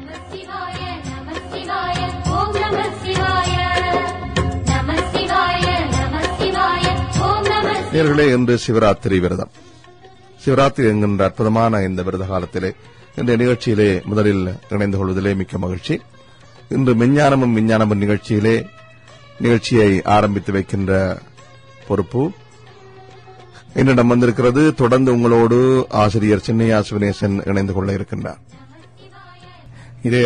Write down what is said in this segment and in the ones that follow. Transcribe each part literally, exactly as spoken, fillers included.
நேயர்களே, இன்று சிவராத்திரி விரதம். சிவராத்திரி என்கின்ற அற்புதமான இந்த விரத காலத்திலே இந்த நிகழ்ச்சியிலே முதலில் இணைந்து கொள்வதிலே மிக்க மகிழ்ச்சி. இன்று மெஞ்ஞானமும் விஞ்ஞானமும் நிகழ்ச்சியிலே நிகழ்ச்சியை ஆரம்பித்து வைக்கின்ற பொறுப்பு என்னிடம் வந்திருக்கிறது. தொடர்ந்து உங்களோடு ஆசிரியர் சின்னையா சிவனேசன் இணைந்து கொள்ள இருக்கின்றார். இது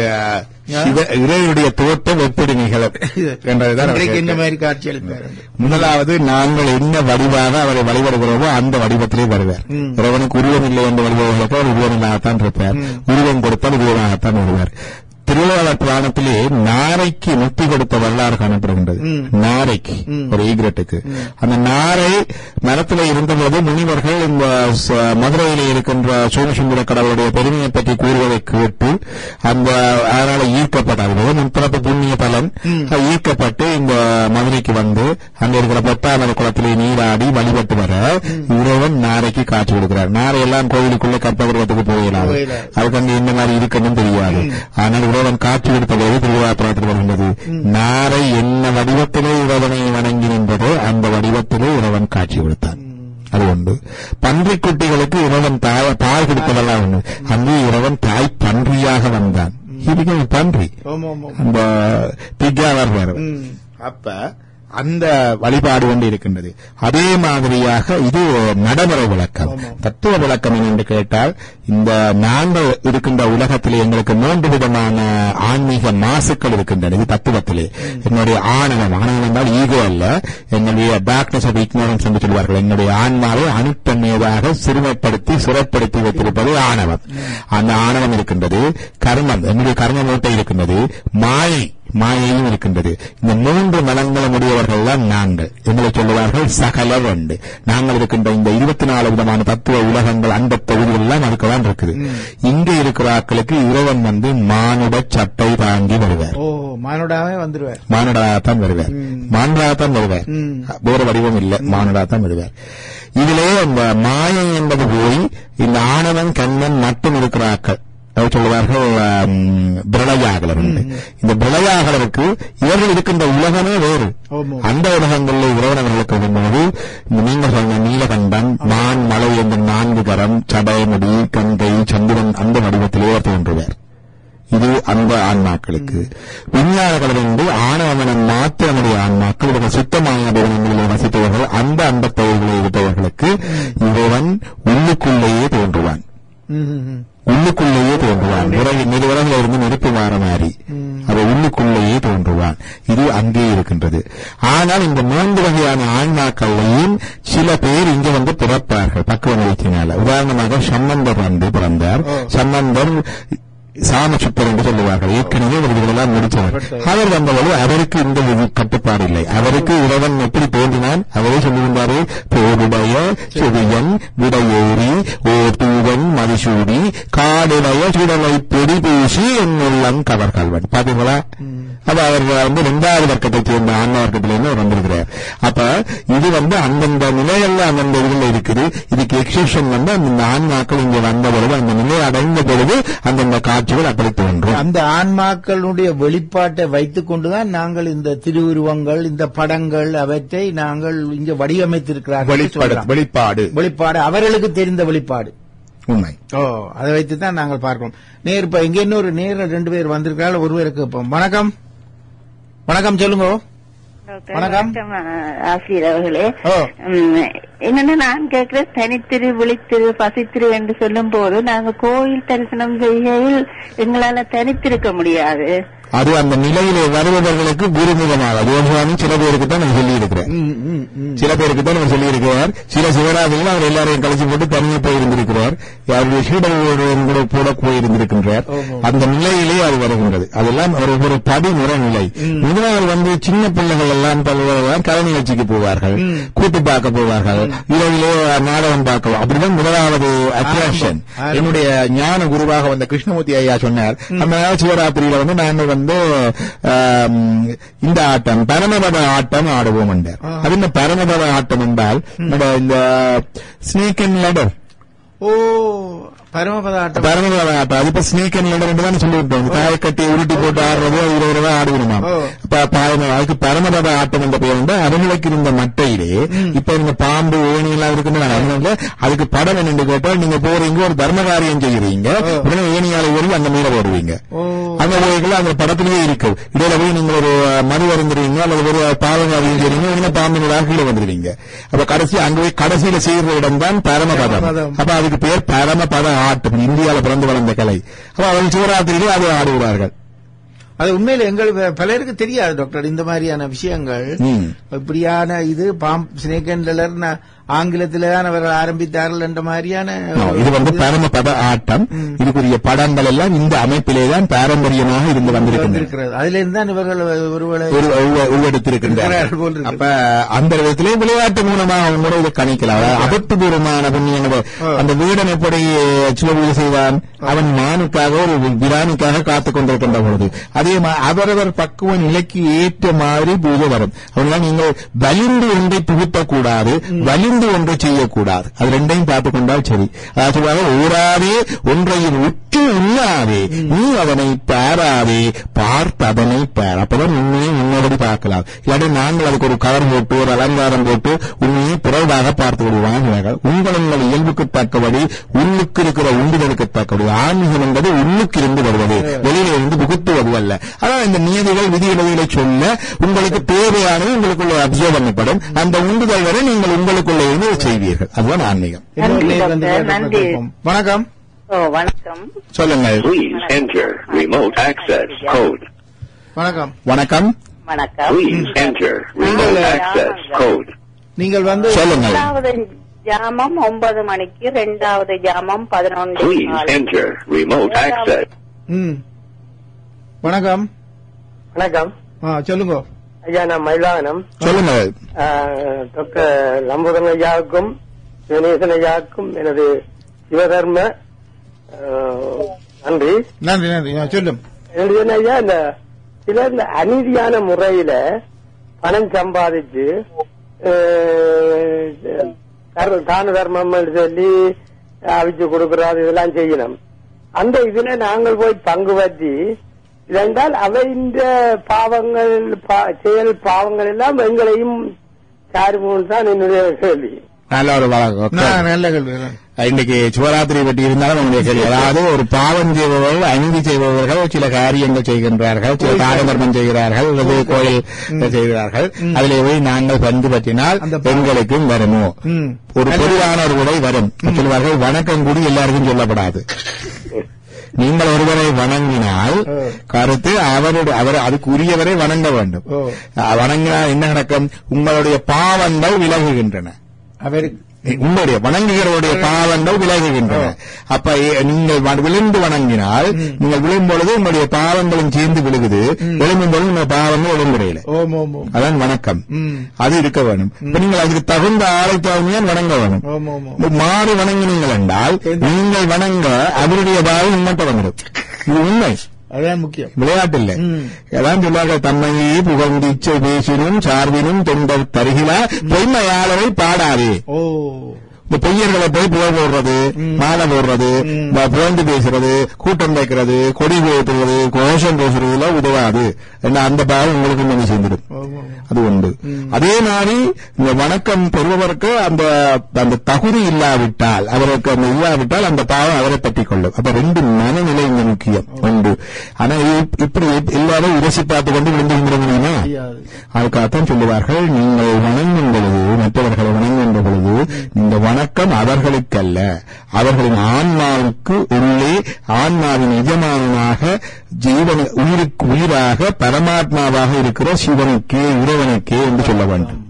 இறைவனுடைய தோற்றம் எப்படி நிகழும் என்றதுதான் என்ன மாதிரி காட்சி அளிப்பார். முதலாவது, நாங்கள் என்ன வடிவாக அவரை வழிபடுகிறோமோ அந்த வடிவத்திலே வருவார். இறைவனுக்கு உருவம் இல்லை என்று வழிபடுகிறப்போ உருவமில்லாகத்தான் இருப்பார். உருவம் கொடுத்தால் உருவமாகத்தான் வருவார். திருவாளர் புராணத்திலே நாரைக்கு முக்தி கொடுத்த வரலாறு காணப்படுகின்றது. நாரைக்கு, ஒரு ஈகிரட்டுக்கு. அந்த நாரை மரத்திலே இருந்தபோது முனிவர்கள் இந்த மதுரையிலே இருக்கின்ற சோமசுந்தர கடவுளுடைய பெருமையை பற்றி கூறுவதை கேட்டு அந்த அதனால ஈர்க்கப்பட்டார். முற்பிறப்பு புண்ணிய பலன் ஈர்க்கப்பட்டு இந்த மதுரைக்கு வந்து அங்க இருக்கிற பொத்தாமர குளத்திலே நீராடி வழிபட்டு வர இறைவன் நாரைக்கு காட்சி கொடுக்கிறார். நாரை எல்லாம் கோவிலுக்குள்ள கற்பகிரகத்துக்கு போகலாம், அதுக்கு அங்க இந்த மாதிரி இருக்கணும் தெரியாது. ஆனால் இறைவன் காட்சி கொடுத்தபோது திருவாத்திரத்தில் வருகின்றது. நாரை என்ன வடிவத்திலே இறைவனை வணங்கி நின்றதோ அந்த வடிவத்திலே இறைவன் காட்சி கொடுத்தான். அது ஒன்று. பன்றிக் குட்டிகளுக்கு இறைவன் தாய் பால் கொடுத்ததெல்லாம் ஒன்று. அங்கே இறைவன் தாய் பன்றியாக வந்தான். இது பன்றி அந்த பிக்காவர் வேற. அப்ப அந்த வழிபாடு கொண்டு இருக்கின்றது. அதே மாதிரியாக இது நடைமுறை விளக்கம், தத்துவ விளக்கம் என்று கேட்டால், இந்த நாங்கள் இருக்கின்ற உலகத்திலே எங்களுக்கு மூன்று விதமான ஆன்மீக மாசுக்கள் இருக்கின்றன. இது தத்துவத்திலே என்னுடைய ஆணவம், ஆணவம் என்றால் ஈகோ அல்ல, என்னுடைய டார்க்னஸ் ஆஃப் இக்னோரன்ஸ் என்று சொல்வார்கள். என்னுடைய ஆன்மாவை அணுத்தன்மையாக சிறுமைப்படுத்தி சிறைப்படுத்தி வைத்திருப்பது ஆணவம். அந்த ஆணவம் இருக்கின்றது. கர்மம், என்னுடைய கர்ம மூட்டை இருக்கின்றது. மாயை, மாயையும் இருக்கின்றது. இந்த மூன்று மனங்களும் உடையவர்கள் தான் நாங்கள். எங்களை சொல்லுவார்கள் சகல ரெண்டு. நாங்கள் இருக்கின்ற இந்த இருபத்தி நாலு விதமான தத்துவ உலகங்கள், அந்த தொகுதிகள் எல்லாம் அதுக்குதான் இருக்குது. இங்கே இருக்கிற ஆட்களுக்கு இறைவன் வந்து மானுட சட்டை தாங்கி வருவார். மானுடாவே வந்துருவார். மானுடாகத்தான் வருவார். மானுடாகத்தான் வருவார். வேறு வடிவம் இல்லை, மானுடாகத்தான் வருவார். இதிலே இந்த மாயை என்பது போய் இந்த ஆணவன் கண்ணன் மட்டும் இருக்கிற ஆட்கள் சொல்லுவார்கள் பிரளயாகலர். இந்த பிரளயாகலருக்கு இவர்கள் இருக்கின்ற உலகமே வேறு. அந்த உலகங்களில் இறைவனவர்களுக்கு வரும்போது நீங்க சொன்ன நீலகண்டன், மான், மலை என்ற நான்கு கரம், சடைமுடி, கங்கை, சந்திரன் அந்த வடிவத்திலே தோன்றுவார். இது அந்த ஆன்மாக்களுக்கு. விஞ்ஞான கலர் என்று ஆணவமனம் மாத்திரமுடைய ஆன்மாக்கள், இவர்கள் சுத்தமான நிறுவனங்களில் வசித்தவர்கள், அந்த அந்த தொழில்களில் இருப்பவர்களுக்கு இறைவன் உள்ளுக்குள்ளேயே தோன்றுவான். உள்ளுக்குள்ளேயே தோன்றுவான். நிறுவனங்கள் இருந்து நெருப்பு மாற மாறி அதை உள்ளுக்குள்ளேயே தோன்றுவான். இது அங்கே இருக்கின்றது. ஆனால் இந்த மூன்று வகையான ஆன்மாக்களையும் சில பேர் இங்கே வந்து பிறப்பார்கள் பக்குவ நிலைத்தினால. உதாரணமாக சம்பந்தர் வந்து பிறந்தார். சம்பந்தர் சாமசுப்பர் என்று சொல்லுவார்கள். ஏற்கனவே இவர்களெல்லாம் முடித்தவர். அவர் வந்தபோது அவருக்கு இந்த கட்டுப்பாடு இல்லை. அவருக்கு இறைவன் எப்படி தோன்றினான் அவரே சொல்லுகின்றாரு. போருடைய செவியன் விடையேறி ஓர் தூவன் மதிசூடி காடுடைய சுடலை பொடி பூசி என்னுள்ளம் கவர்கள்வன். பாத்தீங்களா? அது அவர்கள் வந்து இரண்டாவது வர்க்கத்தை சேர்ந்த ஆன்ம வர்க்கத்திலிருந்து அவர் வந்திருக்கிறார். அப்ப இது வந்து அந்தந்த நிலைகள்ல அந்தந்த இதுல இருக்குது. இதுக்கு எக்ஸெப்ஷன் வந்து அந்த ஆன்மாக்கள் இங்க வந்த பொழுது, அந்த நிலை அடைந்த பொழுது அந்தந்த காட்சிகள் அப்படி தோன்றும். அந்த ஆன்மாக்களுடைய வெளிப்பாட்டை வைத்துக் கொண்டுதான் நாங்கள் இந்த திருவுருவங்கள், இந்த படங்கள் அவற்றை நாங்கள் இங்க வடிவமைத்திருக்கிறார்கள். வெளிப்பாடு வெளிப்பாடு அவர்களுக்கு தெரிந்த வெளிப்பாடு உண்மை. ஓ, அதை வைத்துதான் நாங்கள் பார்க்கிறோம். நேர் இப்ப இங்க இன்னொரு நேர ரெண்டு பேர் வந்திருக்கிறார்கள். ஒருவருக்கு வணக்கம். வணக்கம், சொல்லுங்க. வணக்கம் ஆசிரியர் அவர்களே. என்னன்னா நான் கேட்கிற தனித்திரு, விழித்திரு, பசித்திரு என்று சொல்லும் போது நாங்க கோயில் தரிசனம் செய்கையில் எங்களால தனித்திருக்க முடியாது. அது அந்த நிலையிலே வருபவர்களுக்கு குருமுகமாக யோகான்னு சில பேருக்கு தான் நான் சொல்லி இருக்கிறேன். சில பேருக்கு தான் நான் சொல்லி இருக்கிறார். சில சிவராஜர்கள் அவர் எல்லாரையும் கழிச்சு போட்டு தனியாக போயிருந்திருக்கிறார். அவருடைய சீடர்களோடு கூட போயிருந்திருக்கின்றார். அந்த நிலையிலே அது வருகின்றது. அதெல்லாம் ஒரு படிமுறை நிலை. முதலாவது வந்து சின்ன பிள்ளைகள் எல்லாம் கலை நிகழ்ச்சிக்கு போவார்கள், கூட்டு பார்க்க போவார்கள், இரவிலே நாடகம் பார்க்க. அப்படிதான் முதலாவது அட்ராக்ஷன். என்னுடைய ஞான குருவாக வந்த கிருஷ்ணமூர்த்தி ஐயா சொன்னார், அந்த சிவராத்திரியில வந்து நாங்கள் வந்து இந்த ஆட்டம் பரமபத ஆட்டம் ஆடுவோம் என்றார். அது இந்த பரமபத ஆட்டம் என்றால் இந்த ஸ்னேக் அண்ட் லடர். ஓ, பரமபத ஆட்டம் பரமபத ஆட்டம் அது இப்ப ஸ்னேக் அண்ட் ரெண்டு தான் சொல்லிவிட்டோம். தாயை கட்டி உருட்டி போட்டு ஆடுறது இருபது ரூபாய் ஆடுவிடுமா. அதுக்கு பரமபத ஆட்டம் என்ற பெயர் வந்து அவர்களுக்கு இருந்த மட்டையிலே இப்ப இந்த பாம்பு ஏணி எல்லாம் இருக்குன்னு அதுக்கு படம் என்னன்னு கேட்டால் நீங்க போறீங்க ஒரு தர்ம காரியம் செய்யறீங்க உடனே ஏணியால ஓடி அந்த மேல போடுவீங்க. அந்த வகைகள் அந்த படத்திலேயே இருக்கு. இடையில போய் நீங்க ஒரு மது வருந்துறீங்க அல்லது ஒரு பாவம் காரியம் செய்றீங்க உடனே பாம்பினோட கீழே வந்துருவீங்க. அப்ப கடைசி அங்கே போய் கடைசியில செய்யற இடம் தான் பரமபதம். அப்ப அதுக்கு பேர் பரமபத ஆட்டம். இந்தியாவில் பிறந்து வளர்ந்த கலை. அப்ப அவர்கள் சிவராத்திரியிலே அதை ஆடுகிறார்கள். அது உண்மையில எங்கள் பலருக்கு தெரியாது டாக்டர் இந்த மாதிரியான விஷயங்கள். இப்படியான இது பாம் ஸ்னேக் அண்ட் லேடர் ஆங்கிலத்தில தான் அவர்கள் ஆரம்பித்தார்கள் என்ற மாதிரியான இது வந்து பரமபத ஆட்டம். இதுக்குரிய படங்கள் எல்லாம் இந்த அமைப்பிலேதான் பாரம்பரியமாக இருந்து வந்திருக்கிறது. அதுல இருந்தான் இவர்கள் உருவெடுத்திருக்கின்றார்கள். அப்ப அந்த விதத்திலே விளையாட்டு மூலமாக அவங்க இதை கணிக்கலாம். அபத்துபூர்வமான புண்ணியங்கள் அந்த வீடன் எப்படி சுவபூஜை செய்வான் அவன் மானுக்காக ஒரு விரானுக்காக காத்துக் கொண்டிருக்கின்ற பொழுது அதே அவரவர் பக்குவ நிலைக்கு ஏற்ற மாதிரி பூஜை வரும். அவர்களால் நீங்கள் வலிந்து ஒன்றை புகுத்தக்கூடாது, வலிந்து ஒன்றை செய்யக்கூடாது. அது ரெண்டையும் பார்த்துக் கொண்டால் சரி. அதாவது ஊராதே ஒன்றையும் உற்று உண்ணாதே நீ அதனை பாராதே பார்த்து அதனை பார். அப்பதான் உண்மையை உன்னோடு பார்க்கலாம். இல்லாட்டி நாங்கள் அதுக்கு ஒரு கவர் போட்டு ஒரு அலங்காரம் போட்டு உண்மையை பிறவாக பார்த்து விடுவாங்க. உங்கள் இயல்புக்கு தக்கபடி உள்ளுக்கு இருக்கிற உண்டுதலுக்கு தக்கபடி ஆன்மீகம் என்பது உள்ளுக்கு இருந்து வருவது, வெளியில இருந்து புகுத்துவது அல்ல. அதான் இந்த நியதிகள் விதிகளை சொல்ல உங்களுக்கு தேவையானது உங்களுக்குள்ள அப்சர்வ் பண்ணப்படும். அந்த உண்டுதல் வரை நீங்கள் உங்களுக்குள்ள இருந்து செய்வீர்கள். அதுதான் ஆன்மீகம். வணக்கம். வணக்கம். சொல்லுங்கள். வணக்கம். வணக்கம். வணக்கம். நீங்கள் வந்து சொல்லுங்கள். இரண்டாவது ஜாமம் ஒன்பது மணிக்கு, இரண்டாவது ஜாமம் பதினொன்று. வணக்கம். வணக்கம். சொல்லுங்க ஐயா. நான் மயிலாகனம். சொல்லுங்க. டாக்டர் லம்புதன் ஐயாவுக்கும் கணேசன் ஐயாவுக்கும் எனது சிவதர்ம நன்றி. நன்றி நன்றி. சொல்லும் ஐயா, இந்த சிலர் இந்த அநீதியான முறையில பணம் சம்பாதிச்சு தான தர்மம் சொல்லி அவிச்சு கொடுக்கறது இதெல்லாம் செய்யணும். அந்த இதுல நாங்கள் போய் பங்கு பற்றி இதென்றால் அவை இந்த பாவங்கள் செயல் பாவங்கள் எல்லாம் எங்களையும் சாருமோன்னு தான் என்னுடைய கேள்வி. நல்ல ஒரு நல்ல கேள்வி. இன்னைக்கு சிவராத்திரி பற்றி இருந்தாலும் நம்முடைய கேள்வி. அதாவது ஒரு பாவம் செய்பவர்கள் அநீதி செய்பவர்கள் சில காரியங்கள் செய்கின்றார்கள், சில தான தர்மம் செய்கிறார்கள், அல்லது கோயில் செய்கிறார்கள். அதிலே போய் நாங்கள் பந்து பற்றினால் எங்களுக்கும் வருமோ ஒரு பொதுவான ஒரு உடை வரும். சொல்வார்கள் வணக்கம் கூடி எல்லாருக்கும் சொல்லப்படாது. நீங்கள் ஒருவரை வணங்கினால் கருத்து அவருடைய அவர் அதுக்கு உரியவரை வணங்க வேண்டும். வணங்கினால் என்ன நடக்கும்? உங்களுடைய பாவங்கள் விலகுகின்றன. உங்களுடைய வணங்குகிறவருடைய பாவங்கள் விலகுகின்றன. அப்ப நீங்கள் விழுந்து வணங்கினால் நீங்கள் விழும் பொழுது உங்களுடைய பாவங்களும் சேர்ந்து விழுகுது. விழும்பும் பொழுது உங்கள் பாவங்கள் விழுங்குறையில அதான் வணக்கம். அது இருக்க வேணும். இப்ப நீங்கள் அதுக்கு தகுந்த ஆளை தகுதியால் வணங்க வேணும். மாறி வணங்கினீங்கள் என்றால் நீங்கள் வணங்க அவருடைய பாவம் உங்கள்கிட்ட வந்துடும். இது உண்மை. அதான் முக்கியம். விளையாட்டு இல்லை. அதான் சொல்வார்கள் தம்மையே புகழ்ந்திச்சை பேசினும் சார்பினும் தொண்டர் தருகிலா பொய்மையாளரை பாடாதே. ஓ இந்த பொய்யர்களை போய் புகழ் போடுறது, மாலை போடுறது, புகழ்ந்து பேசுறது, கூட்டம் வைக்கிறது, கொடி போட்டுறது, கோஷம் பேசுறதுல உதவாது. அந்த பாவம் உங்களுக்கு வந்து சேர்ந்துடும். அது உண்டு. அதே மாதிரி இந்த வணக்கம் பெறுபவருக்கு அந்த அந்த தகுதி இல்லாவிட்டால் அவருக்கு அந்த இல்லாவிட்டால் அந்த பாவம் அவரை பற்றிக் கொள்ளும். அப்ப ரெண்டு மனநிலை இங்க முக்கியம் உண்டு. ஆனா இப்படி எல்லாரும் உரசி பார்த்து கொண்டு விழுந்து விட முடியுமா? அதுக்காகத்தான் சொல்லுவார்கள், நீங்கள் வணங்கும் பொழுது மற்றவர்களை வணங்குகின்ற பொழுது இந்த வணக்கம் அவர்களுக்கல்ல, அவர்களின் ஆன்மாவுக்கு உள்ளே ஆன்மாவின் எஜமானனாக ஜீவன உயிருக்கு உயிராக பரமாத்மாவாக இருக்கிற சிவனுக்கே இறைவனுக்கே என்று சொல்ல வேண்டும்.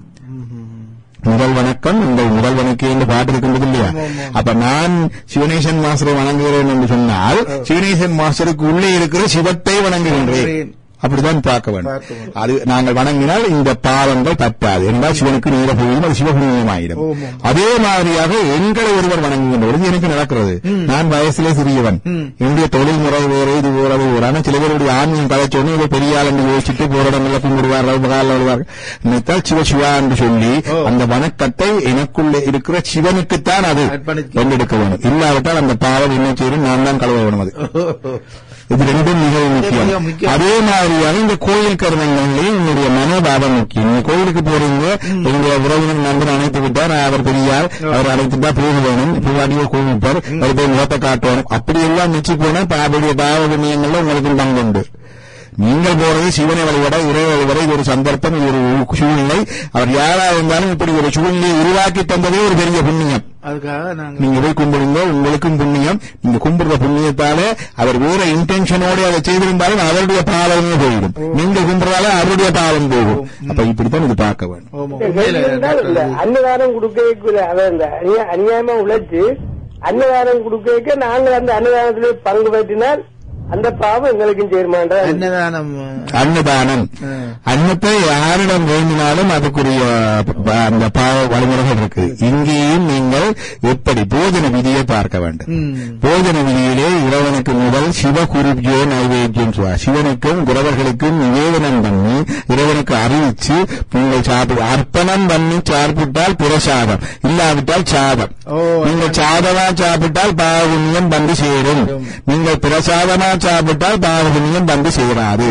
முதல் வணக்கம் உங்கள் முதல் வணக்கம் என்று பாட்டு இருக்கின்றது இல்லையா? அப்ப நான் சிவனேசன் மாஸ்டரை வணங்குகிறேன் என்று சொன்னால் சிவனேசன் மாஸ்டருக்கு உள்ளே இருக்கிற சிவத்தை வணங்குகின்றேன். அப்படிதான் பார்க்க வேண்டும். அது நாங்கள் வணங்கினால் இந்த பாவங்கள் தப்பாது என்றால் சிவனுக்கு நீர போகும், அது சிவபுண்ணியமாயிடும். அதே மாதிரியாக எங்களை ஒருவர் வணங்குகின்ற பொழுது எனக்கு நடக்கிறது. நான் வயசிலே சிறியவன், என்னுடைய தொழில் முறை வேறு இது வேறு வேறான சில பேர் இவருடைய ஆன்மீகம் கதைச்சோன்னு இவர் பெரிய ஆள் என்று யோசிச்சுட்டு போராடங்கள கும்பிடுவார்கள் காலில் வருவார்கள் நினைத்தால் சிவ சிவா என்று சொல்லி அந்த வணக்கத்தை எனக்குள்ளே இருக்கிற சிவனுக்குத்தான் அது கொண்டெடுக்க வேணும். இல்லாவிட்டால் அந்த பாவம் என்ன செய்யணும், நான் தான் கழுவ வேணும். அது இது ரெண்டும் மிகவும் முக்கியம். அதே மாதிரியாக இந்த கோயில் கருமங்களிலே என்னுடைய மனோபாவம் முக்கியம். நீங்க கோயிலுக்கு போறீங்க, என்னுடைய உறவினர் நண்பர் அழைத்து விட்டார், அவர் பெரியார், அவர் அழைத்துட்டா போக வேணும், பூவாடியோ கூப்பிட்டார், அவர் போய் முகத்தை காட்டணும், அப்படி எல்லாம் நிச்சு போனா அவருடைய பாவ புண்ணியங்கள்ல உங்களுக்கு பங்குண்டு. நீங்கள் போறது சிவனை வழிபட, இறை வழிபட, இது ஒரு சந்தர்ப்பம், இது ஒரு சூழ்நிலை. அவர் யாரா இருந்தாலும் இப்படி ஒரு சூழ்நிலையை உருவாக்கி தந்ததே ஒரு பெரிய புண்ணியம். அதுக்காக நீங்க போய் கும்பிடுங்க, உங்களுக்கும் புண்ணியம். நீங்க கும்பிடுற புண்ணியத்தால அவர் வேற இன்டென்ஷனோட அதை செய்திருந்தாலும் அவருடைய பாவமே போயிடும். நீங்க கும்பிடுறால அவருடைய பாவம் போகும். அப்ப இப்படித்தான் இது பார்க்க வேண்டும். அன்னதானம் கொடுக்க அநியாயமா உழைச்சு அன்னதானம் கொடுக்க நாங்கள் அந்த அன்னதானத்திலே பங்கு பற்றினால் அந்த பாவம் எங்களுக்கும் சேர்மான்ற அன்னதானம் அன்னதானம் அன்னத்தை யாரிடம் வேண்டினாலும் அதுக்குரிய அந்த பாவ வழிமுறைகள் இருக்கு. இங்கேயும் நீங்கள் எப்படி போஜன விதியை பார்க்க வேண்டும். போஜன விதியிலே இறைவனுக்கு முதல் சிவகுருஜோ நைவேத்தியம் சொல்வார். சிவனுக்கும் குரவர்களுக்கும் நிவேதனம் பண்ணி இறைவனுக்கு அறிவிச்சு நீங்கள் சாப்பிடு அர்ப்பணம் பண்ணி சாப்பிட்டால் பிரசாதம், இல்லாவிட்டால் சாதம். நீங்கள் சாதமா சாப்பிட்டால் பாவபுண்ணியம் வந்து சேரும். நீங்கள் பிரசாதமா சாப்பிட்டால் பாவபுண்ணியம் வந்து சேராது.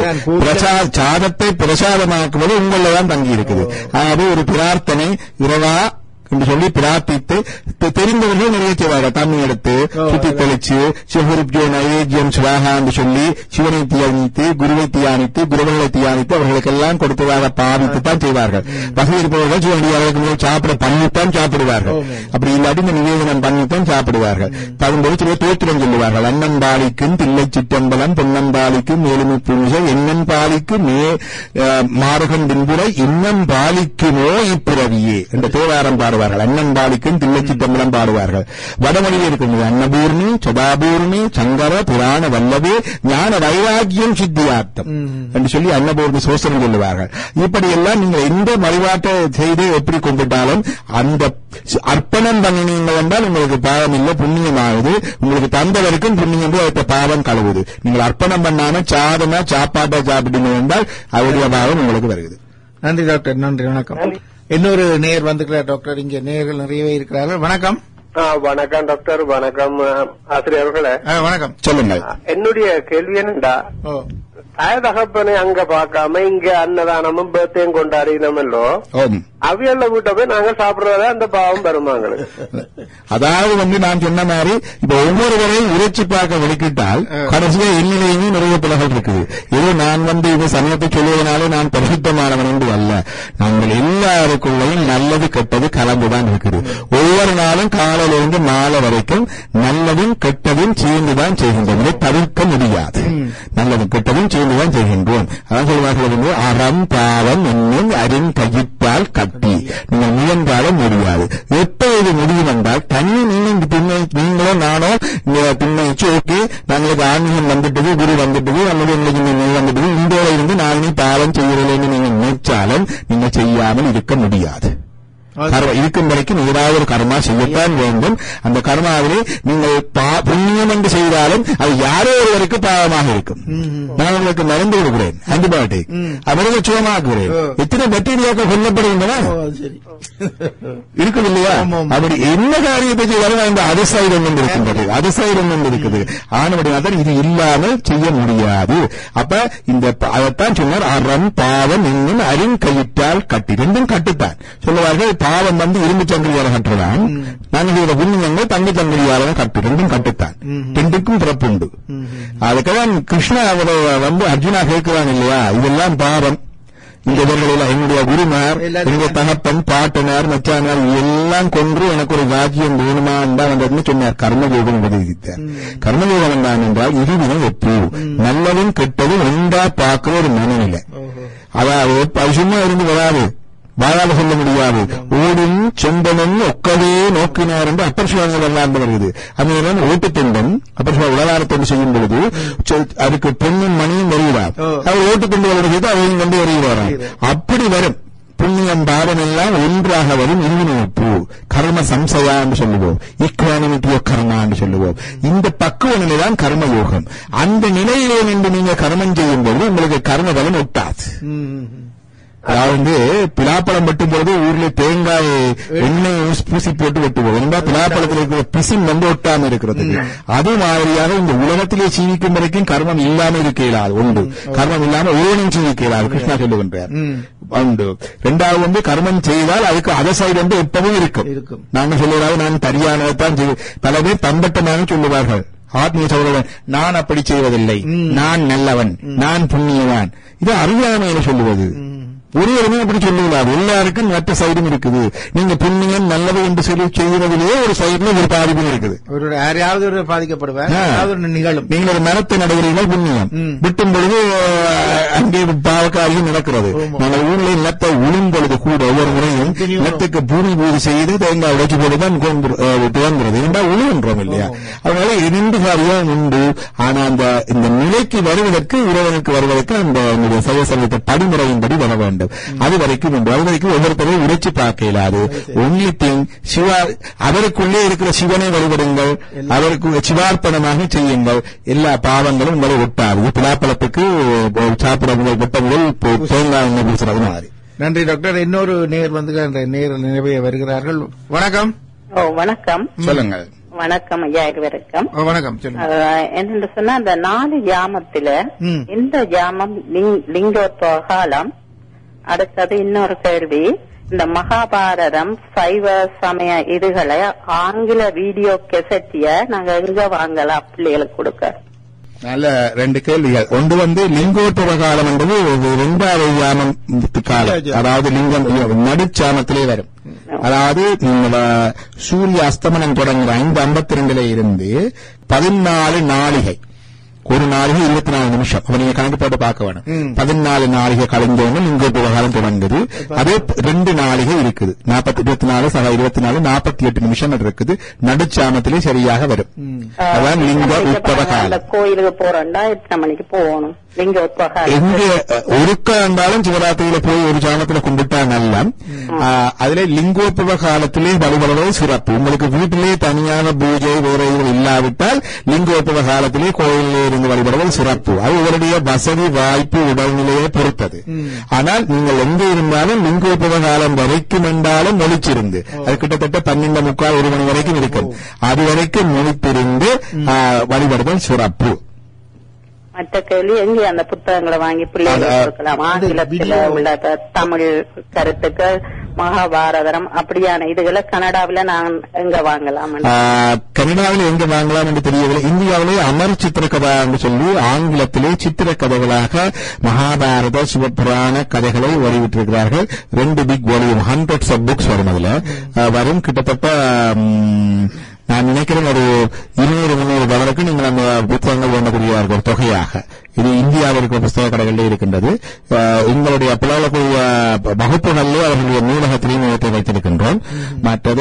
சாதத்தை பிரசாதமாக்குவது உங்களதான் தங்கி இருக்குது. அதாவது ஒரு பிரார்த்தனை இறைவா என்று சொல்லி பிரார்த்தித்து தெரிந்தவர்கள் நிறைய செய்வார்கள். தண்ணி எடுத்து சுத்தி தெளிச்சு சிவகுருஜோ நைவேத்தியம் சிவாகா என்று சொல்லி சிவனை தியானித்து குருவை தியானித்து குருவர்களை தியானித்து அவர்களுக்கெல்லாம் கொடுத்ததாக பாவித்து தான் செய்வார்கள். வகை இருப்பவர்கள் சிவனடியார்களுக்கு முதல் சாப்பிட பண்ணித்தான் சாப்பிடுவார்கள். அப்படி இல்லாட்டி இந்த நிவேதனம் பண்ணித்தான் சாப்பிடுவார்கள். தகும்போது சில தோத்திரம் சொல்லுவார்கள். அண்ணன் பாலிக்கும் தில்லை சிற்றம்பலம் பொன்னன் பாலிக்கும் மேலுமி புனிசை எண்ணன் பாலிக்கும் மே மாறுகன் பின்புரை இன்னம் பாலிக்குமோ இப்பிறவியே என்ற தேவாரம் பாடுவார்கள். அண்ணன் பாலிக்கும் தில்லை சிற்றம்பலம் பாடுவார்கள். வடமொழியில் இருக்கிறது அன்னபூர்ணி சதாபூர்ணி சங்கர புராண வல்லவே ஞான வைராக்கியம் சித்தியார்த்தம் என்று சொல்லி அன்னபூர்ணி சோசனம் சொல்லுவார்கள். இப்படியெல்லாம் நீங்கள் எந்த வழிபாட்டை செய்து எப்படி கொண்டுட்டாலும் அந்த அர்ப்பணம் பண்ணினீங்கள் என்றால் உங்களுக்கு பாவம் இல்லை, புண்ணியமாகுது. உங்களுக்கு தந்தவருக்கும் புண்ணியம் அவற்றை பாவம் கழுவுது. நீங்கள் அர்ப்பணம் பண்ணாம சாதமா சாப்பாட்டை சாப்பிட்டீங்க என்றால் அவருடைய பாவம் உங்களுக்கு வருகிறது. நன்றி டாக்டர், நன்றி, வணக்கம். இன்னொரு நேர் வந்துக்கிறார் டாக்டர். இங்க நேர்கள் நிறையவே இருக்கிறார்கள். வணக்கம். வணக்கம் டாக்டர். வணக்கம் ஆசிரியர்களே. வணக்கம், சொல்லுங்கள். என்னுடைய கேள்வி என்னண்டா, தாய தகப்பனை அங்க பாக்காம இங்க அன்னதானமும் பேர்த்தையும் கொண்டாடினோமல்லோ, அவியல்ல வீட்டை போய் நாங்க சாப்பிடுறத அந்த பாவம் பெருமாங்களுக்கு. அதாவது வந்து நான் சொன்ன மாதிரி இப்ப ஒவ்வொருவரையும் உரைச்சி பார்க்க வெளிக்கிட்டால் கடைசியா எண்ணிலையுமே நிறைய பிள்ளைகள் இருக்குது. ஏதோ நான் வந்து இது சமயத்தை சொல்லுவதனால நான் பரிசுத்தமானவன் என்று அல்ல. நாங்கள் எல்லாருக்குள்ளையும் நல்லது கெட்டது கலந்துதான் இருக்குது. ஒவ்வொரு நாளும் காலையிலிருந்து மாலை வரைக்கும் நல்லதும் கெட்டதும் சேர்ந்துதான் செய்கின்றோம். இதை தவிர்க்க முடியாது. நல்லதும் கெட்டதும் சேர்ந்துதான் செய்கின்றோம். அதான் சொல்வார்கள், அறம் பாவம் என்னும் அரின் கயிற்றால் கட்டி நீங்கள் முயன்றாலும் முடியாது. எப்ப இது முடியும் என்றால் தண்ணி நீங்கள் பின்னை நீங்களோ நானோ பின்னைச்சு ஓகே நாங்களுக்கு ஆன்மீகம் வந்துட்டது, குரு வந்துட்டது, அல்லது எங்களுக்கு நெய் வந்துட்டது, இந்தோட இருந்து நான் பாவம் செய்கிறேன் நீங்க நினைச்சாலும் நீங்க செய்யாமல் இருக்க முடியாது. இருக்கும் வரைக்கும் ஏதாவது ஒரு கர்மா செய்யத்தான் வேண்டும். அந்த கர்மாவிலே நீங்கள் புண்ணியம் என்று செய்தாலும் அது யாரோ ஒருவருக்கு பாவமாக இருக்கும். நான் உங்களுக்கு மருந்து கொடுக்கிறேன், ஆன்டிபயோட்டிக், அவருக்கு சுகமாக்குகிறேன். எத்தனை பாக்டீரியாக்கள் கொல்லப்படுகின்றன இருக்குது இல்லையா? அப்படி என்ன காரியத்தை செய்தாலும் அந்த அதிசயம் ஒன்று இருக்கின்றது, அதிசயம் ஒன்று இருக்குது. ஆனபடியால் இது இல்லாமல் செய்ய முடியாது. அப்ப இந்த அதைத்தான் சொன்னார், அறம் பாவம் என்னும் அரின் கயிற்றால் கட்டி. ரெண்டும் கட்டுத்தான் சொல்லுவார்கள். பாவம் வந்து இரும்பு சங்கிலியால கட்டுறதான், நாங்கள் செய்த புண்ணியங்கள் தங்க சங்கிலியால கட்டு. ரெண்டும் கட்டுத்தான், ரெண்டுக்கும் பிறப்புண்டு. அதுக்கெல்லாம் கிருஷ்ணா அவரை வந்து அர்ஜுனா கேட்கிறான் இல்லையா, இதெல்லாம் பாவம். இந்த இவர்கள் என்னுடைய குருமார், என்னுடைய தகப்பன், பாட்டனார், மச்சானார் எல்லாம் கொன்று எனக்கு ஒரு ராஜ்யம் வேணுமா என்றால் வந்ததுன்னு சொன்னார். கர்மயோகம் உபதேசித்தார். கர்மயோகம் என்றான் என்றால் இருவினை ஒப்பு, நல்லதும் கெட்டதும் ஒன்றா பார்க்கிற ஒரு மனநிலை. அதாவது அது சும்மா இருந்து வராது, வாயால் சொல்ல முடியாது. ஓடும் செம்பனும் ஒக்கவே நோக்கினார் என்று அப்பர் சிவாங்க வரலாறு வருகிறது. அந்த ஓட்டு தொண்டன் அப்பர் சிவா உலகாரத்தொண்டு செய்யும் பொழுது அதுக்கு பெண்ணும் மணியும் வருகிறார். அவர் ஓட்டு கொண்டு வருகிறது, அவையும் கொண்டு வருகிறாராம். அப்படி வரும். புண்ணியம் பாவம் எல்லாம் ஒன்றாக வரும் இருநூப்பு கர்ம சம்சயா என்று சொல்லுவோம், ஈக்வானிமிட்டி ஆஃப் கர்மா என்று சொல்லுவோம். இந்த பக்குவ நிலைதான் கர்ம யோகம். அந்த நிலையிலே நின்று நீங்க கர்மம் செய்யும் போது உங்களுக்கு கர்ம பலன் ஒட்டாது. அதாவது பிலாப்பழம் வெட்டும் பொழுது ஊர்ல தேங்காய் எண்ணெய் பூசி போட்டு வெட்டுவோம். ஏன்னா பிலாப்பழத்தில் இருக்கிற பிசின் வந்து ஒட்டாம இருக்கிறதுக்கு. அது மாதிரியாக இந்த உலகத்திலே சீவிக்கும் வரைக்கும் கர்மம் இல்லாம இருக்க இயலாது. ஒன்று கர்மம் இல்லாம ஒருவனும் சீவிக்க இயலாது. கிருஷ்ணா சொல்லுகின்றார். உண்டு. ரெண்டாவது வந்து கர்மம் செய்தால் அதுக்கு அத சைடு வந்து எப்பவும் இருக்கும். நாங்க சொல்லுவதாவது நான் சரியானதான் பல பேர் தம்பட்டமாக சொல்லுவார்கள். ஆத்மீய சகோதரன் நான் அப்படி செய்வதில்லை, நான் நல்லவன், நான் புண்ணியவான். இது அறியாமையில சொல்லுவது. ஒருவருமே அப்படி சொல்லக்கூடாது. எல்லாருக்கும் மற்ற சைடும் இருக்குது. நீங்க புண்ணியம் நல்லது என்று சொல்லி செய்வதிலேயே ஒரு சைடுல ஒரு பாதிப்பு இருக்குது. ஒரு யாரையாவது ஒரு பாதிக்கப்படுவார், நிகழும். நீங்க ஒரு மரத்தை நடுகிறீர்கள், புண்ணியம் விட்டும் பொழுது அங்கே பாவக்காரியம் நடக்கிறது. நாங்கள் ஊரில் நிலத்தை உளும் பொழுது கூட ஒவ்வொரு முறையும் நிலத்துக்கு பூமி பூஜை செய்து தேங்காய் உடைச்சு போட்டுதான் துவங்குறது. இரண்டாவது உழுகின்றோம் இல்லையா? அதனால இரண்டு காரியம் உண்டு. ஆனா அந்த இந்த நிலைக்கு வருவதற்கு இறைவனுக்கு வருவதற்கு அந்த சைவசமயத்தை படிமுறையின்படி வர வேண்டும். அது வரைக்கும் உண்டு. அது வரைக்கும் ஒவ்வொருத்தரையும் உரைச்சு பார்க்க இயலாது. ஒன்லி திங் சிவா அவருக்குள்ளே இருக்கிற சிவனை வழிபடுங்கள், அவருக்கு சிவார்ப்பணமாக செய்யுங்கள். எல்லா பாவங்களும் உங்களை ஒட்டாது. பிலாப்பழத்துக்கு சாப்பிட வெட்ட முதல் தேங்காய் பேசுறது மாதிரி. நன்றி டாக்டர். இன்னொரு நேர் வந்து நேர் நினைவே வருகிறார்கள். வணக்கம். ஓ வணக்கம். சொல்லுங்கள். வணக்கம் ஐயா, வணக்கம். வணக்கம். என்னென்று சொன்னா அந்த நாலு ஜாமத்துல இந்த ஜாமம் லிங்கோத்வ காலம். அடுத்தது இன்னொரு கேள்வி, இந்த மகாபாரதம் சைவ சமய இதுகளை ஆங்கில வீடியோ கெசட்டிய நாங்க எங்க வாங்கலாம் பிள்ளைகளுக்கு கொடுக்க? நல்ல ரெண்டு கேள்விகள். ஒன்று வந்து லிங்கோத்பவ காலம் என்பது இரண்டாவது ஜாமம் காலம், அதாவது லிங்கம் நடுச்சாமத்திலே வரும். அதாவது சூரிய அஸ்தமனம் தொடங்குற ஐந்து ஐம்பத்தி ரெண்டுல இருந்து பதினாலு நாளிகை, ஒரு நாளைக்கு இருபத்தி நாலு நிமிஷம். அப்ப நீங்க கணக்கு போட்டு பார்க்க வேணும். பதினாலு நாளிகை கழிந்தோன்னு லிங்கோத்பவ காலம் தொடங்குது. அதே ரெண்டு நாளிகை இருக்குது, நாற்பத்தி இருபத்தி நாலு சக இருபத்தி நாலு நாற்பத்தி எட்டு நிமிஷம் இருக்குது. நடுச்சாமத்திலே சரியாக வரும். அதான் லிங்க உத்பவ காலம். கோயிலுக்கு போறோம்னா எத்தனை மணிக்கு போகணும்? எங்க ஒருக்கா இருந்தாலும் சிவராத்திரியில போய் ஒரு ஜாமத்துல கும்பிட்டா நல்லா. அதுல லிங்கோத்பவ காலத்திலே வழிபடுவது சிறப்பு. உங்களுக்கு வீட்டிலே தனியான பூஜை வேற இதுகள் இல்லாவிட்டால் லிங்கோத்பவ காலத்திலே கோயிலே இருந்து வழிபடுவது சிறப்பு. அது உங்களுடைய வசதி வாய்ப்பு உடல்நிலையை பொறுத்தது. ஆனால் நீங்கள் எங்க இருந்தாலும் லிங்கோத்பவ காலம் வரைக்கும் என்றாலும் மொழிச்சிருந்து அது கிட்டத்தட்ட பன்னெண்டு முக்கால் ஒரு மணி வரைக்கும் இருக்கும். அது வரைக்கும் மொழித்திருந்து வழிபடுதல் சிறப்பு. மற்ற கேள்வி, எங்கே அந்த புத்தகங்களை வாங்கி பிள்ளைகளுக்கு கொடுக்கலாம்? ஆங்கிலத்தில் உள்ள தமிழ் கருத்துக்கள், மகாபாரதம் அப்படியான இதுகளை கனடாவில நான் எங்க வாங்கலாம்? கனடாவில் எங்க வாங்கலாம் என்று தெரியவில்லை. இந்தியாவிலே அமர் சித்திரக்கதா என்று சொல்லி ஆங்கிலத்திலே சித்திரக்கதைகளாக மகாபாரத சிவபுராண கதைகளை வெளியிட்டிருக்கிறார்கள். ரெண்டு big volume hundreds of books வரும். அதுல வரும் கிட்டத்தட்ட நான் நினைக்கிறேன் ஒரு இருநூறு முன்னூறு டாலருக்கு நீங்கள் அந்த புத்தகங்கள் வேண்டக்கூடிய ஒரு தொகையாக. இது இந்தியாவில் இருக்கிற புத்தக கடைகளில் இருக்கின்றது. உங்களுடைய புலவக்கூடிய வகுப்புகளிலே அவர்களுடைய நூலகத்திலையும் இடத்தை வைத்திருக்கின்றோம். மற்றது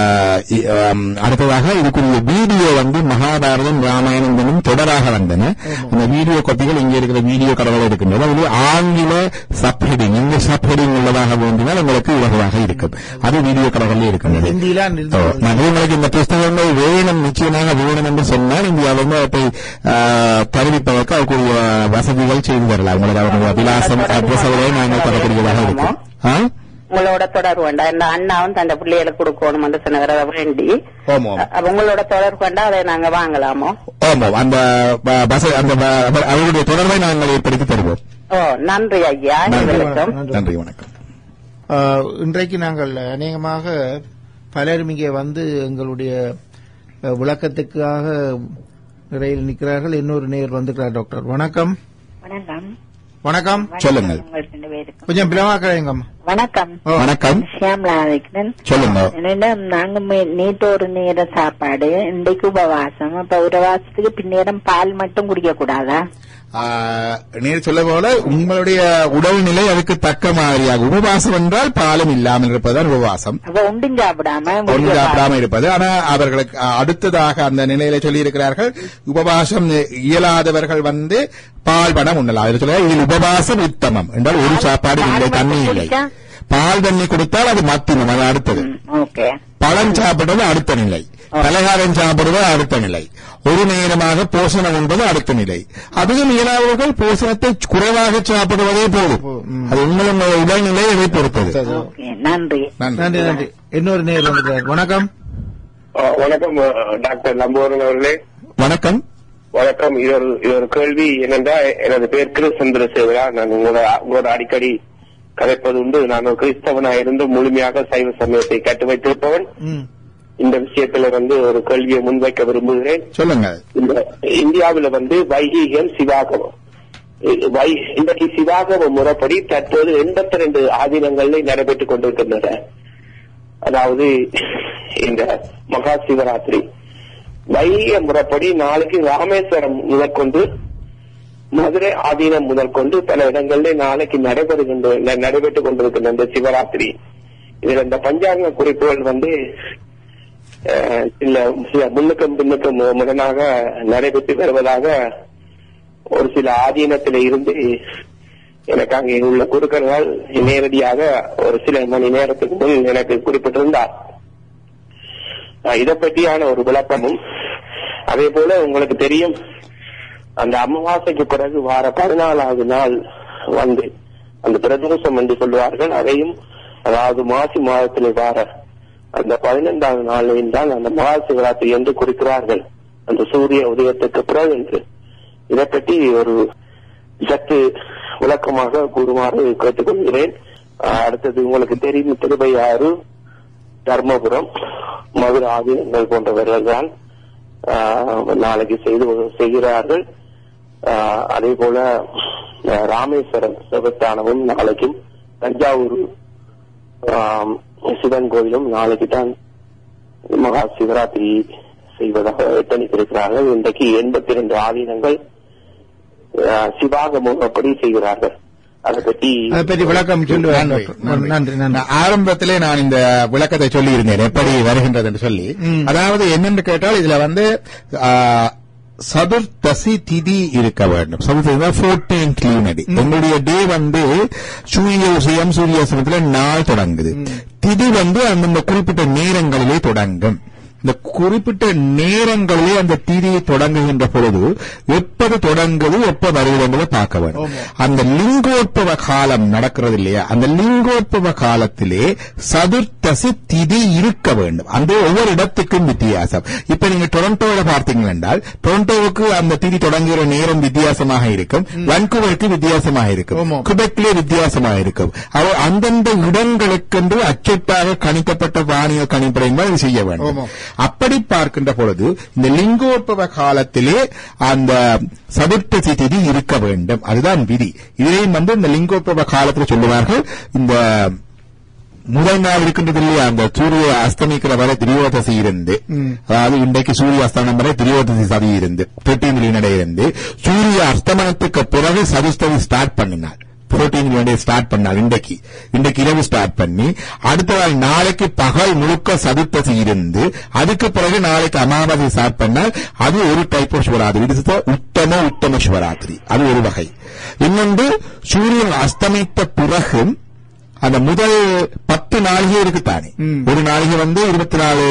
அடுத்ததாக இதுக்குரிய வீடியோ வந்து மகாபாரதம் ராமாயணம் என்னும் தொடராக வந்தன. அந்த வீடியோ காப்பிகள் இங்கே இருக்கிற வீடியோ கடைகள் இருக்கின்றது. அது ஆங்கில சப்ஹெடிங், இங்கிலீஷ் சப்ஹெடிங் உள்ளதாக வேண்டினால் உங்களுக்கு இலகுவாக இருக்கும். அது வீடியோ கடைகளில் இருக்கின்றது. உங்களுக்கு இந்த புத்தகங்கள் வேணும், நிச்சயமாக வேணும் என்று சொன்னால் இந்தியாவிலிருந்து அவற்றை தெரிவிப்பதற்கு அவருடைய வசதிகள் செய்து தரலாம். உங்களோட விலாசம் அட்ரஸ் நாங்கள் தரக்கூடியதாக இருக்கும். உங்களோட தொடர்பு வேண்டாம். இந்த அண்ணாவும் தந்த பிள்ளைகளுக்கு கொடுக்கணும் என்று சொன்னதை வேண்டி உங்களோட தொடர்பு வேண்டாம், அதை நாங்க வாங்கலாமோ? ஆமாம், அந்த அவருடைய தொடர்பை நாங்கள் ஏற்படுத்தி தருவோம். ஓ, நன்றி ஐயா. நன்றி, வணக்கம். இன்றைக்கு நாங்கள் அநேகமாக பலரும் இங்கே வந்து எங்களுடைய விளக்கத்துக்காக நிறைய நிற்கிறார்கள். இன்னொரு நேர் வந்துக்கிறார். டாக்டர் வணக்கம். வணக்கம். வணக்கம். சொல்லுங்கள். கொஞ்சம் பிளவாக்கிறேங்க. வணக்கம். வணக்கம். ஷியாம்லா வைக்கிறேன். சொல்லுங்க. நாங்க நேற்று ஒரு நேர சாப்பாடு, இன்றைக்கு உபவாசம். அப்ப உபவாசத்துக்கு பின்னேரம் பால் மட்டும் குடிக்க கூடாதா? நீர் சொல்ல போல உங்களுடைய உடல்நிலை அதுக்கு தக்க மாதிரியாக உபவாசம் என்றால் பாலும் இல்லாமல் இருப்பதுதான் உபவாசம். ஒன்றும் சாப்பிடாம ஒன்றும் சாப்பிடாம இருப்பது. ஆனா அவர்களுக்கு அடுத்ததாக அந்த நிலையில சொல்லி இருக்கிறார்கள், உபவாசம் இயலாதவர்கள் வந்து பால் பணம் உண்ணலாம். சொல்ல இதில் உபவாசம் உத்தமம் என்றால் ஒரு சாப்பாடு இல்லை, தண்ணி இல்லை. பால் தண்ணி கொடுத்தால் அது மத்தியம், அது அடுத்தது. பழம் சாப்பிடுறது அடுத்த நிலை, பலகாரம் சாப்பிடுவது அடுத்த நிலை, ஒரு நேரமாக போஷணம் என்பது அடுத்த நிலை. அதுவும் இயலாதவர்கள் போஷணத்தை குறைவாக சாப்பிடுவதே போதும். அது உங்களுடைய உடல்நிலையை இதை பொறுத்தது. நன்றி நன்றி நன்றி. இன்னொரு நேரம் வந்துட்டார். வணக்கம். வணக்கம் டாக்டர் நம்பூரன் அவர்களே. வணக்கம். வணக்கம். இது ஒரு இது ஒரு கேள்வி என்னென்றா, எனது பேர் கிரு சந்திரசேகரா. நான் உங்களோட அடிக்கடி கதைப்பது உண்டு. நான் ஒரு கிறிஸ்தவனாக இருந்து முழுமையாக சைவ சமயத்தை கட்டு வைத்திருப்பவன். இந்த விஷயத்துல வந்து ஒரு கேள்வியை முன்வைக்க விரும்புகிறேன். சொல்லுங்க. இந்த இந்தியாவில வந்து வைகீகம் சிவாகமம், இன்றைக்கு சிவாகம முறைப்படி தற்போது எண்பத்தி ரெண்டு ஆதீனங்களில் நடைபெற்றுக் கொண்டிருக்கின்றன. அதாவது இந்த மகா சிவராத்திரி வைகீக முறைப்படி நாளைக்கு ராமேஸ்வரம் முதற்கொண்டு மதுரை ஆதீனம் முதல் கொண்டு பல இடங்களில் நாளைக்கு நடைபெறுகின்ற நடைபெற்றுக் கொண்டிருக்கின்ற இந்த சிவராத்திரி. இதுல இந்த பஞ்சாங்க குறிப்புகள் வந்து சில சில முன்னுக்கும் பின்னுக்கும் முரணாக நடைபெற்று வருவதாக ஒரு சில ஆதீனத்தில இருந்து எனக்கு அங்கே உள்ள குருக்கர்கள் நேரடியாக ஒரு சில மணி நேரத்துக்கு முன் எனக்கு குறிப்பிட்டிருந்தார். இதை பற்றியான ஒரு விளக்கமும், அதே போல உங்களுக்கு தெரியும் அந்த அமாவாசைக்கு பிறகு வார பதினாலாவது நாள் வந்து அந்த பிரதோஷம் என்று சொல்லுவார்கள். அதையும் அதாவது மாசி மாதத்தில் வார அந்த பதினைந்தாவது நாளையும் தான் அந்த மகா சிவராத்திரி என்று குறிக்கிறார்கள், அந்த சூரிய உதயத்துக்கு பிறகு என்று. இதை பற்றி ஒரு சற்று விளக்கமாக கூறுமாறு கேட்டுக்கொள்கிறேன். அடுத்தது உங்களுக்கு தெரியும் திருவையாறு, தர்மபுரம், மதுரை ஆதீனங்கள் போன்றவர்கள் தான் நாளைக்கு செய்து செய்கிறார்கள். அதே போல ராமேஸ்வரம் சிவஸ்தானமும் நாளைக்கும், தஞ்சாவூர் சிவன் கோயிலும் நாளைக்கு தான் மகா சிவராத்திரி செய்வதாக எத்தனித்திருக்கிறார்கள். இன்றைக்கு எண்பத்தி இரண்டு ஆதீனங்கள் சிவாகமம் அப்படி செய்கிறார்கள். அதை பற்றி அதை பற்றி விளக்கம் சொல்லுவேன். நன்றி நன்றி. ஆரம்பத்திலே நான் இந்த விளக்கத்தை சொல்லி இருந்தேன் எப்படி வருகின்றது என்று சொல்லி. அதாவது என்னென்று கேட்டால் இதுல வந்து சதுர்தசி திதி இருக்க வேண்டும். சதுர்த்தி லூனடி. உங்களுடைய டே வந்து சூரிய உதயம் சூரியாசனத்துல நாள் தொடங்குது. திதி வந்து அந்தந்த குறிப்பிட்ட நேரங்களிலே தொடங்கும். இந்த குறிப்பிட்ட நேரங்களிலே அந்த திதியை தொடங்குகின்ற பொழுது எப்பது தொடங்குது எப்ப வருகிறது பார்க்க வேண்டும். அந்த லிங்கோத்பவ காலம் நடக்கிறது இல்லையா, அந்த லிங்கோத்பவ காலத்திலே சதுர்த்தசி திதி இருக்க வேண்டும். அந்த ஒவ்வொரு இடத்துக்கும் வித்தியாசம். இப்ப நீங்க டொரண்டோவில் பார்த்தீங்க என்றால் டொரண்டோவுக்கு அந்த திதி தொடங்குகிற நேரம் வித்தியாசமாக இருக்கும், வான்கூவருக்கு வித்தியாசமாக இருக்கும், குபெக்லே வித்தியாசமாக இருக்கும். அந்தந்த இடங்களுக்கென்று அச்சட்டாக கணிக்கப்பட்ட வானியல் கணிப்படைகள் செய்ய வேண்டும். அப்படி பார்க்கின்ற பொழுது இந்த லிங்கோத்பவ காலத்திலே அந்த சதுர்த்தசி திதி இருக்க வேண்டும். அதுதான் விதி. இதையும் வந்து இந்த லிங்கோத்பவ காலத்தில் சொல்லுவார்கள். இந்த முதல் நாள் இருக்கின்றது இல்லையா, அந்த சூரிய அஸ்தமிக்கிற வரை திரியோதசி இருந்து, அதாவது இன்றைக்கு சூரிய அஸ்தமனம் வரை திரியோதசி சதி இருந்து பதினெட்டு இருந்து சூரிய அஸ்தமனத்துக்கு பிறகு சதுர்த்தசி ஸ்டார்ட் பண்ணினார். பதினான்கு ஸ்டார்ட் பண்ணார். இன்றைக்கு இன்றைக்கு இரவு ஸ்டார்ட் பண்ணி அடுத்த நாள் நாளைக்கு பகல் முழுக்க சதுர்த்தசி இருந்து அதுக்கு பிறகு நாளைக்கு அமாவாசை ஸ்டார்ட் பண்ணால் அது ஒரு டைப் ஆஃப் சிவராத்திரி. உத்தம உத்தம சிவராத்திரி, அது ஒரு வகை. இன்னொன்று சூரியன் அஸ்தமித்த பிறகு அந்த முதல் பத்து நாளிகை இருக்குத்தானே, ஒரு நாளிகை வந்து இருபத்தி நாலு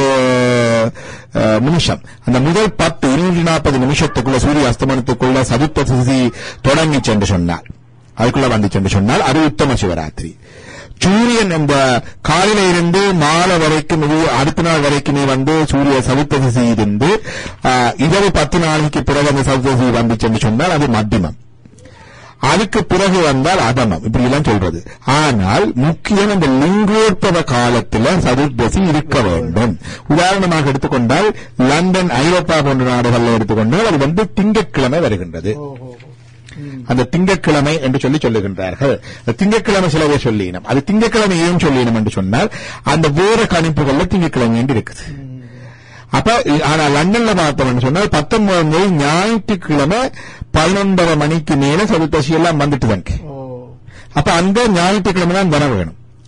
நிமிஷம். அந்த முதல் பத்து இருநூற்றி நாற்பது நிமிஷத்துக்குள்ள சூரிய அஸ்தமனத்துக்குள்ள சதுர்த்தசி தொடங்கி சென்று சொன்னார், அதுக்குள்ள வந்துச்சு என்று சொன்னால் அது உத்தம சிவராத்திரி. சூரியன் இந்த காலையில இருந்து மாலை வரைக்கும் அடுத்த நாள் வரைக்குமே வந்து சூரிய சதுர்த்தசி இருந்து இரவு பத்து நாளைக்கு பிறகு அந்த சதுர்த்தசி வந்துச்சு என்று சொன்னால் அது மத்தியமம். அதுக்கு பிறகு வந்தால் அதமம். இப்படி எல்லாம் சொல்றது. ஆனால் முக்கியம் இந்த லிங்கோத்பவ காலத்துல சதுர்தசி இருக்க வேண்டும். உதாரணமாக எடுத்துக்கொண்டால் லண்டன், ஐரோப்பா போன்ற நாடுகளில் எடுத்துக்கொண்டால் அது வந்து திங்கட்கிழமை வருகின்றது. அந்த திங்கட்கிழமை என்று சொல்லி சொல்லுகின்றார்கள். திங்கட்கிழமை சிலவே சொல்லினோம். அது திங்கட்கிழமை ஏன் சொல்லினோம் என்று சொன்னால் அந்த வேற கணிப்புகள்ல திங்கட்கிழமை என்று இருக்குது. அப்ப ஆனா லண்டன்ல பார்த்தோம்னு சொன்னால் பத்தொன்பது முதல் ஞாயிற்றுக்கிழமை பதினொன்றரை மணிக்கு மேல சதுர்த்தசி எல்லாம் வந்துட்டு தாங்க. அப்ப அந்த ஞாயிற்றுக்கிழமை தான் வர வேணும்.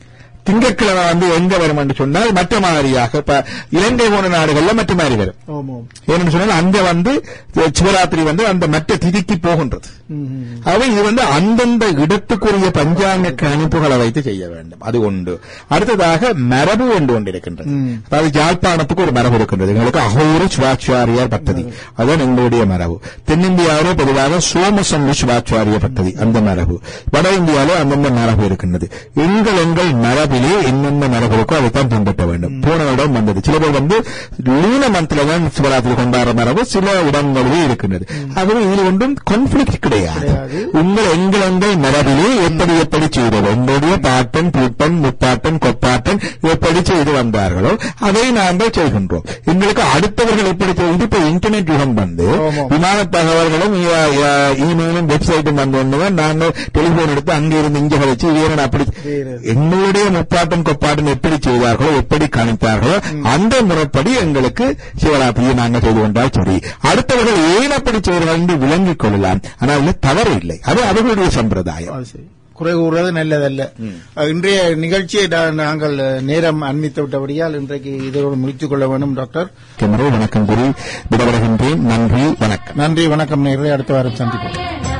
திங்கட்கிழமை வந்து எங்க வரும் என்று சொன்னால் மற்ற மாதிரியாக இப்ப இலங்கை போன நாடுகள்ல மற்ற மாதிரி வரும். ஏன்னு சொன்னால் அங்க வந்து சிவராத்திரி வந்து அந்த மற்ற திதிக்கு போகின்றது. அவை இது வந்து அந்தந்த இடத்துக்குரிய பஞ்சாங்க கணிப்புகளை வைத்து செய்ய வேண்டும். அது ஒன்று. அடுத்ததாக மரபு ஒன்று ஒன்று இருக்கின்றது. அதாவது யாழ்ப்பாணத்துக்கு ஒரு மரபு இருக்கின்றது. எங்களுக்கு அகோர சிவாச்சாரியார் பட்டதி, அதுதான் எங்களுடைய மரபு. தென்னிந்தியாவிலே பொதுவாக சோமசம்பு சிவாச்சாரிய பட்டதி அந்த மரபு. வட இந்தியாவிலே அந்தந்த மரபு இருக்கின்றது. எங்கள் எங்கள் மரபிலே என்னென்ன மரபு இருக்கோ அதைத்தான் பின்பற்ற வேண்டும். போன இடம் வந்தது. சில பேர் வந்து லீன மந்தில தான் சிவராத்திரி கொண்டாடுற மரபு சில இடங்களிலே இருக்கின்றது. ஆகவே இதில் ஒன்றும் கான்ஃபிளிக்ட் கிடையாது. உங்கள் எங்கள் எங்கள் மரபிலே எப்படி எப்படி செய்தது, உங்களுடைய பாட்டன் பூட்டன் முப்பாட்டன் கொப்பாட்டன் எப்படி செய்து வந்தார்களோ அதை நாங்கள் செய்கின்றோம். எங்களுக்கு அடுத்தவர்கள் எப்படி செய்து இப்ப இன்டர்நெட் யுகம் வந்து விமான தகவல்களும் இமெயிலும் வெப்சைட்டும் வந்தோன்னு நாங்கள் டெலிபோன் எடுத்து அங்கே இருந்து இங்க வச்சு வேறு அப்படி எங்களுடைய முப்பாட்டன் கொப்பாட்டன் எப்படி செய்தார்களோ எப்படி கணித்தார்களோ அந்த முறைப்படி எங்களுக்கு சிவராத்திரியை நாங்கள் செய்து கொண்டால் சரி. அடுத்தவர்கள் ஏன் அப்படி செய்வார்கள் என்று விளங்கிக் கொள்ளலாம். ஆனால் தவறு இல்லை. அது அவர்களுடைய சம்பிரதாயம். குறை கூறுவது நல்லதல்ல. இன்றைய நிகழ்ச்சியை நாங்கள் நேரம் அண்மித்து விட்டபடியால் இன்றைக்கு இதோடு முடித்துக் கொள்ள வேண்டும். டாக்டர் வணக்கம் கூறி விடப்படுகின்றேன். நன்றி வணக்கம். நன்றி வணக்கம் நேர்களை அடுத்த வாரம் சந்திப்போம்.